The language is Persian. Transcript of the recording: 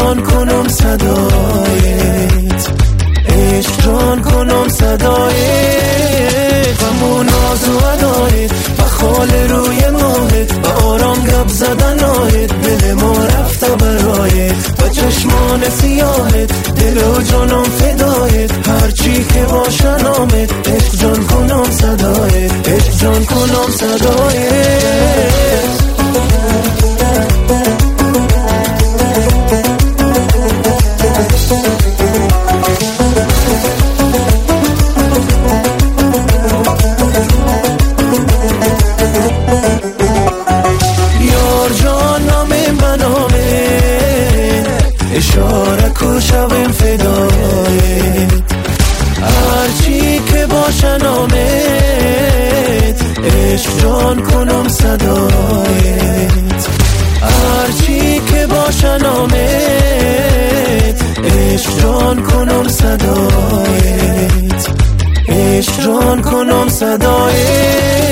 جان کنم صدایت، عشق جان کنم صدایت، غم و ناز و ادایت و خال روی ماهت و آرام گپ زدنایت، دل ما رفته برایت و چشمان سیاهت، دل و جانم فدایت، هرچی که باشه نامت، عشق جان کنم صدایت، عشق جان کنم صدایت. اشاره کو شویم فدایت، هرچی که باشه نامت، عشق جان کنم صدایت، هرچی که باشه نامت، عشق جان کنم صدایت، عشق جان کنم صدایت.